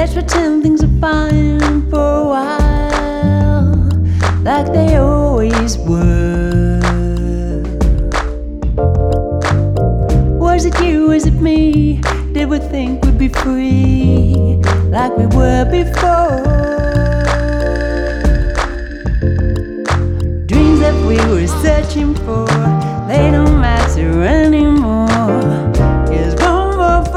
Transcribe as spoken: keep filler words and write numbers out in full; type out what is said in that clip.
Let's pretend things are fine for a while, like they always were. Was it you, was it me? Did we think we'd be free, like we were before? Dreams that we were searching for, they don't matter anymore.